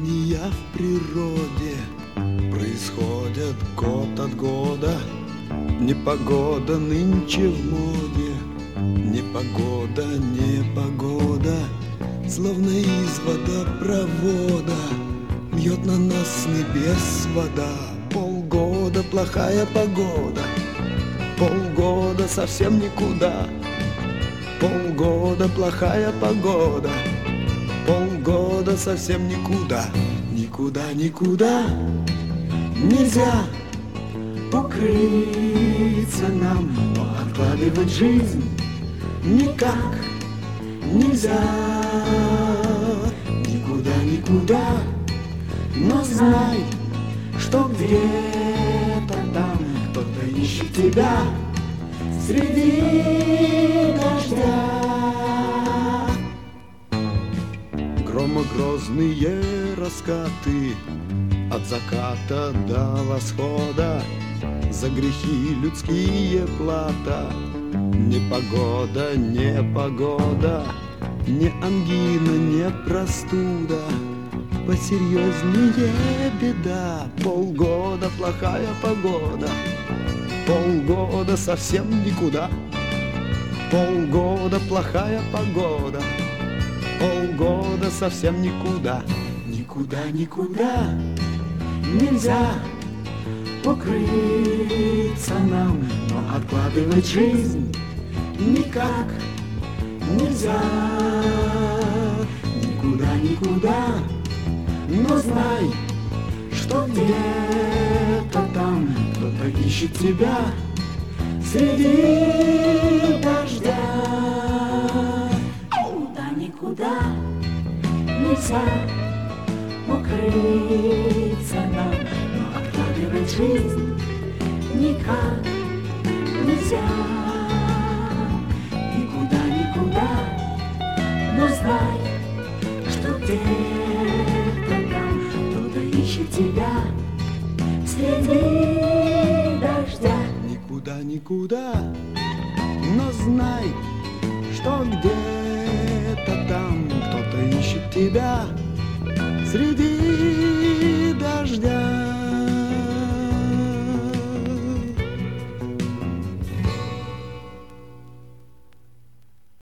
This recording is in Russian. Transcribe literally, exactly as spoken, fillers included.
Изменения в природе происходят год от года. Непогода нынче в моде, непогода, непогода, словно из водопровода льет на нас с небес вода. Полгода плохая погода, полгода совсем никуда. Полгода плохая погода, полгода совсем никуда. Никуда, никуда нельзя укрыться нам, но откладывать жизнь никак нельзя. Никуда, никуда, но знай, что где-то там кто-то ищет тебя среди дождя. Громогрозные раскаты от заката до восхода, за грехи людские плата. Непогода, непогода, не ангина, не простуда, посерьезнее беда. Полгода плохая погода, полгода совсем никуда. Полгода плохая погода, полгода совсем никуда. Никуда, никуда нельзя укрыться нам, но откладывать жизнь никак нельзя. Никуда, никуда, но знай, что где-то там кто-то ищет тебя среди дождя. Никуда, никуда нельзя укрыться нам, но откладывать жизнь никак нельзя. Никуда, никуда, но знай, что где-то там кто-то ищет тебя среди дождя. Никуда, никуда, но знай, что где-то там кто-то ищет тебя среди